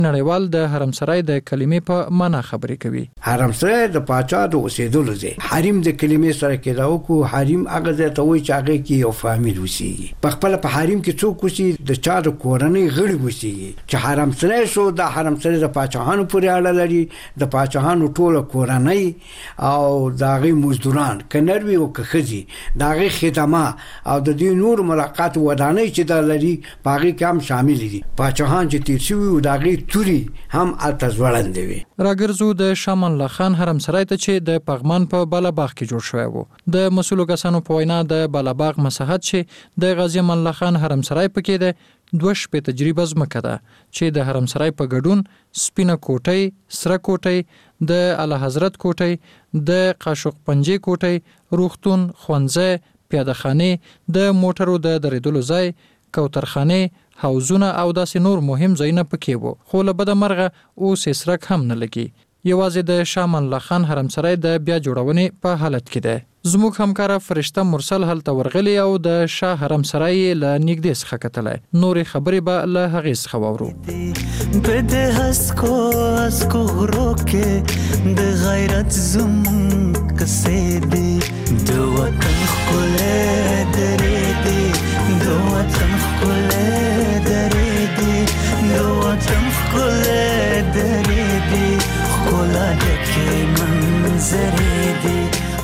نړیوال د حرمسرای د کلمې په معنا خبرې کوي. حرمسرای د پاچا د اوسېدلو ځای. حریم د کلمې سره کېداو کو حریم هغه ځای ته وایي چې هغه کې یو فامیل وسیږي. په خپل په حریم کې څوک وسیږي د چا د کورنۍ غړي وسیږي. چې حرمسرای شو د حرمسرای د پاچاهانو پورې اړه لري. د پاچاهانو ټوله کورنۍ او داغي مزدوران کنروي او کخزي داغي خدمه او د دې نور ملاقات ودانۍ چې د لري باغی کې هم شامل دي. پاچاهان چې تیر شوي او داغي توري هم التزوړند وي. راګرځو د شامان الله خان حرمسرای ته چې د پغمان په بالاباغ کې جوړ شوی وو. د مسولو کسانو په وینا د بالاباغ مساحت چې د غازی امان الله خان حرمسرای پکې ده 2 شپې تجربه زمکه ده چې د حرمسرای په ګډون سپینه کوټۍ، سره کوټۍ، د اعلی حضرت کوټۍ، د قاشق پنجې کوټۍ، روغتون، ښوونځی، پیاده خانه، د موټرو د درېدلو ځای، کوترخانه، حوزونه او داسې نور مهم ځایونه پکې وو. خو له بده مرغه اوس سرک هم نه لګي. یوازې د شامان الله خان حرمسرای د بیا جوړونې په حالت کې ده. زموږ همکار فرشته مرسل هلته ورغلی او د شاه حرمسرای له نږدې څخه کتلای. نورې خبرې به له هغې څخه واورو. بده اسکو روکه د غیرت زمون کسې دی د وطن خلې درې دی د وطن خلې درې دی د وطن خلې درې دی خلا دکې منظرې دی.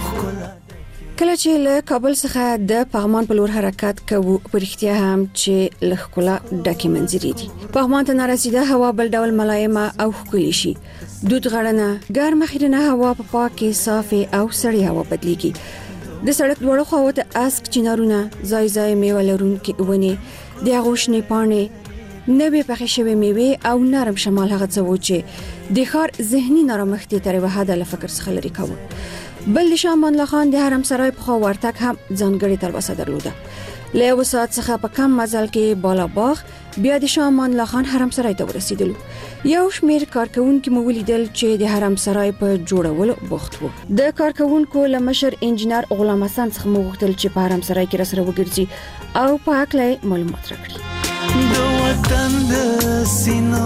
کله چې له کابل څخه د پغمان په لور حرکت کوو په رښتیا هم چې له ښکلا ډکې منظرې دي. پغمان ته نارسیده هوا بل ډول ملایمه او ښکلې شي. دود غړنه ګرمه خیرنه هوا په پاکه صافه او سړې هوا بدلیږي. د سړک دوړو خواو ته اسک چنارونه ځای ځای میوه لرونکي ونې د غوښنې پاڼې نوې پخې شوې میوه او نرم شمال هغه څه و چې د ښار ذهني نرمښت تر وحده له فکر څخه لري کوي. بل شامان الله خان د حرمسرای په خوا ورتګ هم ځانګړي تلوسه درلوده. له یو ساعت څخه په کم مزل کې بالاباغ بیا د شامان الله خان حرمسرای ته ورسېدلو. یو شمیر کارکونکو مو ولیدل چې د حرمسرای په جوړولو بوخت وو. د کارکونکو له مشر انجنیر غلام حسن څخه مو غوښتل چې په حرمسرای کې راسره وګرځي او په حقله معلومات راکړي. د وطن د سینو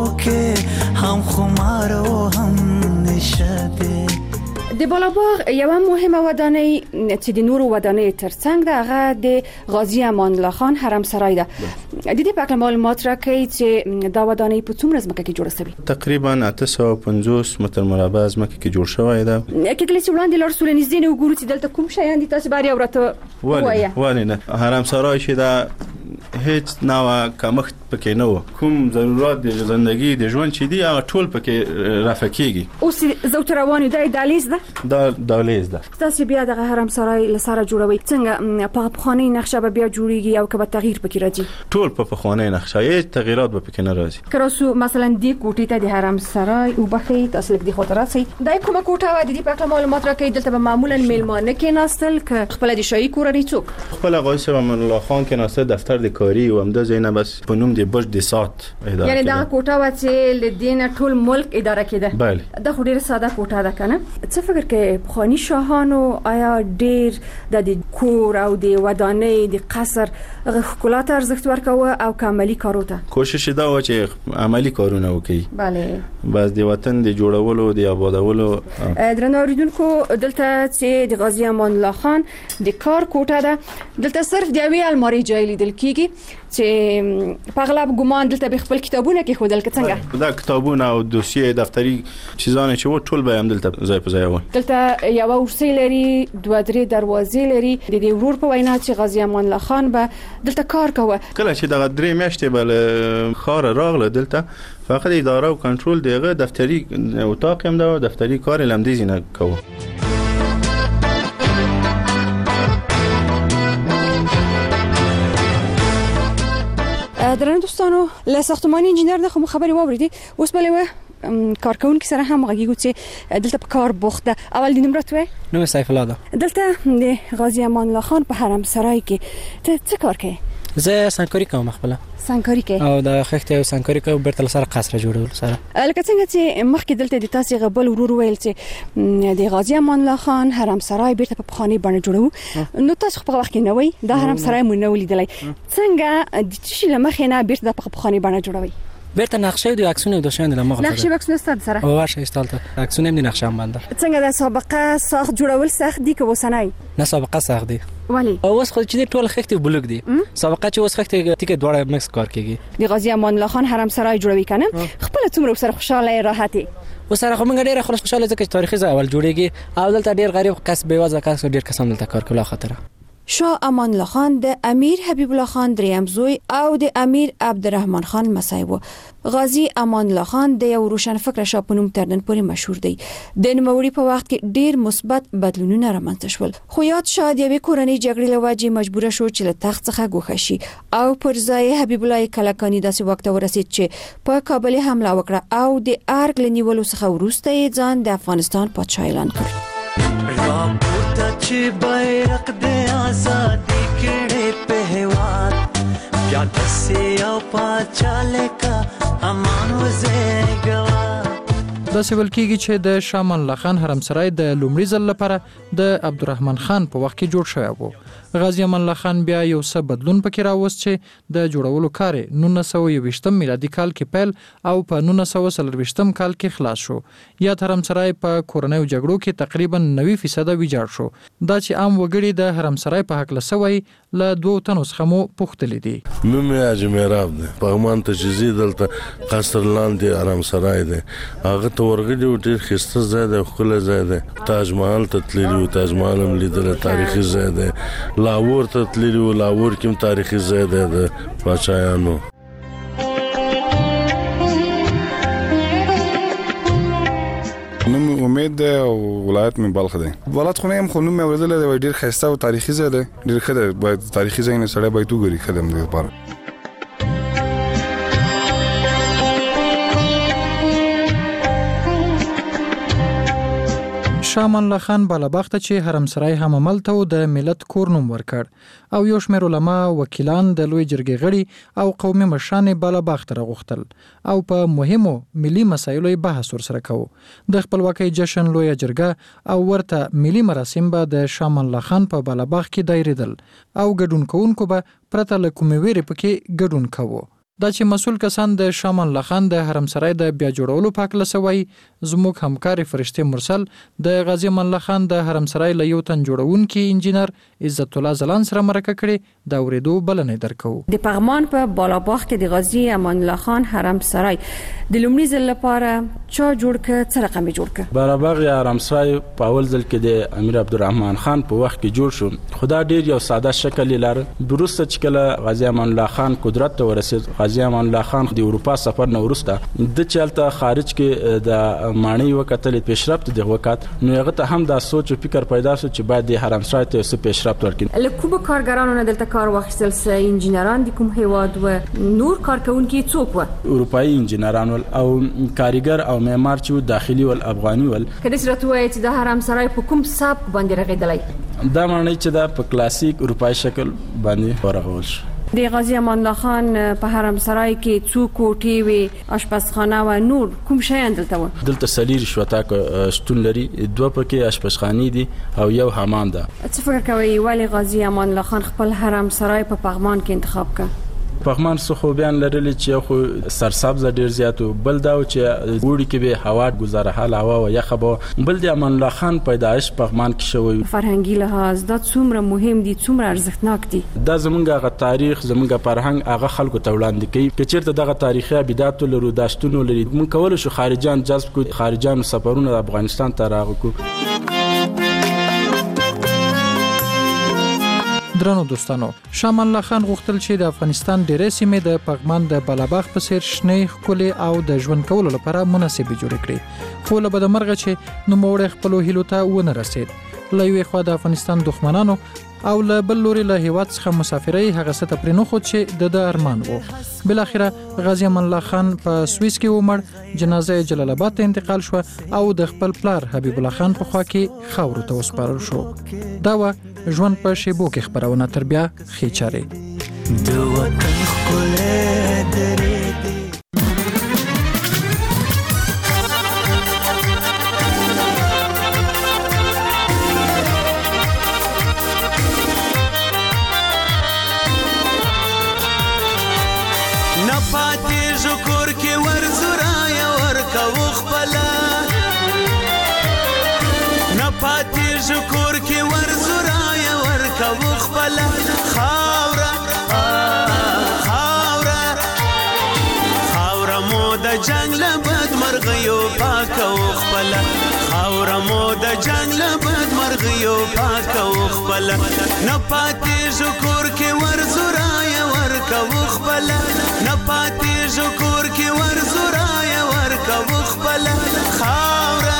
بوکه هم خمار او هم نشده. د بالاباغ یو مهمه ودانۍ چې د نورو ودانۍ ترڅنګ ده هغه د غازی امان الله خان حرمسرای ده. د دې په اړه معلومات راکړئ چې دا ودانۍ په څومره ځمکه کې جوړه شوې؟ تقریبا 850 متر مربع ځمکه کې جوړ شوی ده. کله چې وړاندې لار سولنیزدین وګورو چې دلته کوم شیان دي تاسو باندې اورته وایي. ولې نه حرمسرای شي دا هیڅ نوع کمښت پکې نه و. کوم ضرورت د ژوندۍ د ژوند چې دی هغه ټول پکې رافع کیږي. اوس زو تروانی د دهلیز ده دهلیز ده. تاسو بیا د حرمسرای لساره جوړوي څنګه په پخوانی نقشه به بیا جوړیږي او کبه تغییر پکې راځي؟ ټول په پخوانی نقشه هیڅ تغییرات به پکې نه راځي. کراسو مثلا د کوټې ته د حرمسرای او بخې تاسو لګ د خاطرات سي دای کومه کوټه و د دې په اړه معلومات راکړئ. دلته به معمولا میلمانه کې ناستل ک خپل د شاهي کورنۍ څوک خپل غازی امان الله خان کې ناست دفتر د کاری او همدا زینه بس په نوم د بش د سات اداره. یعنی دا کوټه و چې لدین ټول ملک اداره کړه. بله دا خو ډیره ساده کوټه ده کنه. څه فکر کې خاني شاهانو آیا ډیر د کور او د ودانۍ د قصر خپلات ارزښت ورکوه او عملی کارو ته کوشش دا و چې عملی کارونه وکړي؟ بله. بس د وطن د جوړولو د آبادولو. درنو اوریدونکو دلته چې د غازی امان الله خان د کار کوټه ده. دلته صرف د یوې الماری ځای لیدل کیږي چې په اغلب ګمان دلته به خپل کتابونه کې خودل څنګه دا کتابونه او دوسیې دفتری چیزانه چې و ټول به هم دلته ځای په ځای و. دلته یو ورسې لري 2-3 دروازې لري. د دې ورور په وینا چې غازی امان الله خان به دلته کار کوي. کله چې دغه 3 میاشتې بل خار راغله دلته فقط اداره او کنټرول دغه دفتری اتاق هم دا دفتری کار لمدیزی نه کوي. درنو دوستانو له ساختماني انجنیر نه خو خبري واوریدي. اوس بلې کارکونکو سره هم غږیږو چې دلته په کار بوخت ده. اول د نمرت وای نو سیف الله ده. دلته د غازی امان الله خان په حرمسرای کې ته څه کار کوي؟ زه سنکاري کوم خپل. سنکاري کوي او د خښته او سنکاري کوم برتل سره قصر جوړول سره. لکه څنګه چې مخکې دلته د تاسو غبل ورور ویل چې د غازی امان الله خان حرمسرای بیرته په پخوانی باندې جوړو. نو تاسو په وخت کې نه وای دا حرمسرای مونږ نه ولیدلای. څنګه د شي لمخې نه بیرته په پخوانی باندې جوړوي؟ بیرته نقشه د عکسونه د شاند لمغه نقشه عکسونه ستاسو سره او ورشه استالته عکسونه هم د نقشه هم باندې څنګه د سابقه ساخت جوړول سخت دي که وسنۍ نه سابقه سخت دي ولی او اوس خو چې ټول خښت بلوک دي سابقه چې اوس خښت ټیکه دوړه مکس کار کوي د غازی امان الله خان حرم سرای جوړوي کنه خپل څومره سره خوشاله راحتي وسره کوم ډیره خوشاله ځکه تاریخي ځای اول جوړیږي او دلته ډیر غریب کس بیوازه کس ډیر کسان دلته کار کوي خاطر شاه امان الله خان د امیر حبیب الله خان دریم زوی او د امیر عبدالرحمن خان مسای و غازی امان الله خان د یو روشن فکر شاه په نوم تردن پورې مشهور دی د نوموړي په وخت کې ډیر مثبت بدلونونه رامنځته شول خو یاد شاه د یوې کورنۍ جګړې له وجې مجبور شو چې له تخت څخه ګوښه شي او پر ځای حبیب الله کلکانی داسې وخت ورسید چې په کابل حمله وکړه او د ارګ لنیولو څخه وروسته یې ځان د افغانستان پادشاه اعلان کړ چې بیرق د آزادی کړه په هواد بیا دسې او پاچاله کا امان وزګوا دا سوال کیږي چې د شاه امان الله خان حرم سرای د لومړي ځل لپاره د عبدالرحمن خان په وخت کې جوړ شوی و غازی امان الله خان بیا یو څه بدلون پکې راوست چې د جوړولو کار 1921 میلادي کال کې پیل او په 1940 کال کې خلاص شو یا حرم سرای په کورونیو جګړو کې تقریبا 90% ویجاړ شو دا چې عام وګړي د حرم سرای په حق لسوي له 2 تنو څخه مو پوښتلې دي نوم یې اجمیراب دی پغمان ته جزی دلته قصر لاندې حرم سرای دی هغه ته ورغلی ډیر خسته ځای دی خپل ځای دی تاج محل ته تللی تاج محل هم لیدل تاریخي ځای دی لاهور ته تللی لاهور کې تاریخي ځای دی د پاچایانو نوم امید ده او ولایت من بلخ ده ولایت خونه هم خونم اوریدل دی ډیر خسته او تاریخي ځای دی ډیر ښه دی باید تاریخي ځای نه سره باید وګوري خدمت لپاره شاه امان الله خان بالابخته چې حرم سرای هم عمل ته د ملت کور نوم ورکړ او یو شمېر علما وکیلان د لوی جرګې غړي او قومي مشران بالابخته راغوښتل او په مهمو ملي مسایلو بحث ورسره کوي د خپلواکۍ جشن لوی جرګه او ورته ملي مراسم به د شاه امان الله خان په بالابخ کې دایریدل او ګډون کوونکو به پرته له کومې ویرې پکې ګډون کوي دا چې مسؤل کسان د شاه امان الله خان د حرم سرای د بیا جوړولو په اړه لسوي زموږ همکار فرشته مرسل د غازی امان الله خان د حرم سرای له یو تن جوړونکي انجینر عزت الله زلان سره مرکه کړي دا ورېدو بلنې درکو د پغمان په بالاباغ کې د غازی امان الله خان حرم سرای د لومړي ځل لپاره چا جوړ ک څه رقم جوړ ک بالاباغ یا حرم سرای په اول ځل کې د امیر عبدالرحمن خان په وخت کې جوړ شو خدا ډیر یو ساده شکل لري بروسته چې کله غازی امان الله خان قدرت ته ورسید غازی امان الله خان د اروپا سفر نه ورسته د چلته خارج کې د مانی وکتل پیشرفت د وخت نو هغه ته هم دا سوچ او فکر پیدا شو چې باید د حرم سرای ته څه پیشرفت ورکړي لکوب کارګرانو نه دلته کار واخیستل سه انجینران د کوم هیواد و نور کارکونکي څوک و اروپایي انجینران او کاریګر او معمار چې داخلي او افغاني ول کله چې راته وایي چې د حرم سرای په کوم ساب باندې رغیدلای دا معنی چې دا په کلاسیک اروپایي شکل باندې ورغول شو د غازی امان الله خان په حرم سرای کې څو کوټې وي آشپزخانه و نور کوم شی دلته و دلته سلیر شوتا شتون لري دوه پکې آشپزخانه دي او یو حمام ده څه فکر کوي ولی غازی امان الله خان خپل حرم سرای په پغمان کې انتخاب کړ پغمان څه خو بیان لري چې خو سرسبز ډیر زیات بل دا چې وړي کې به هوا گزاره حال هوا او یخ به بل د امان الله خان پیدائش پغمان کې شوی فرهنګي لحاظ دا څومره مهم دي څومره ارزښتناک دي دا زمونږه تاریخ زمونږه فرهنګ هغه خلکو ته وړاندې کوي چې چیرته دغه تاریخي ابدات لرو داشتونو لري مونږ کول شو خارجان جذب کو خارجان سفرونه د افغانستان ته راغکو درنو دوستانو شاه امان الله خان غوښتل چې د افغانستان ډېرې سیمې د پغمان د بالاباغ په څیر شنې ښکلې او د ژوند کولو لپاره مناسبې جوړې کړي خو له بدمرغه چې نوموړی خپلو هیلو ته ونه رسید له یوې خوا د افغانستان دښمنانو او له بل لوري له هیواد څخه مسافرۍ هغه څه ته پرې نه خود چې د ارمان وو بالاخره غازی امان الله خان په سویس کې ومړ جنازه جلال آباد ته انتقال شو او د خپل پلار حبیب الله خان په خوا کې خاورو ته وسپارل شو دا و ژوند په شیبو کې خبرونه تر بیا خې چارې د وطن ښکلې درې نپاتې ژکور کې ورکو خپله نه پاتېږو کور کې ورزورایه ورکو خپله خاوره مو د جنگ له بدمرغیو پاکو خپله خاوره مو د جنگ له بدمرغیو پاکو خپله نه پاتېږو کور کې ورزورایه ورکو خپله نه پاتېږو کور کې ورزورایه ورکو خپله خاوره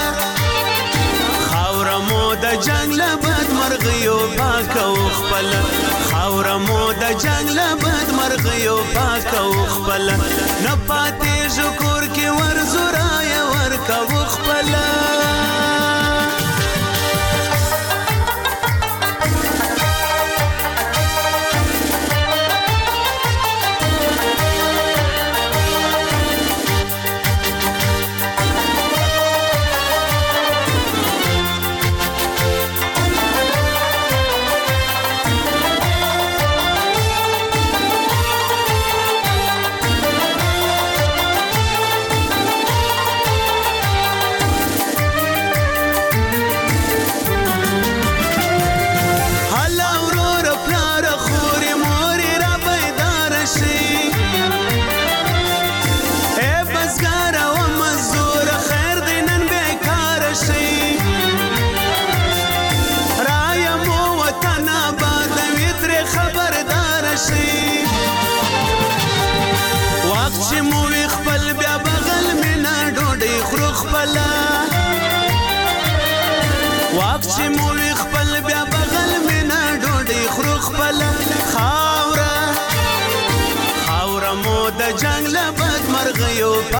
مو د جنگ له بدمرغیو پاکو خپله خاوره مو د جنگ له بدمرغیو پاکو خپله نه پاتېږو کور کې ورزورایه ورکو خپله چې مو وی خپل بیا بغل مینا ډوډۍ خورو خپله واک چې مو وی خپل بیا بغل مینا ډوډۍ خورو خپله خاوره مو د جنگ له بدمرغیو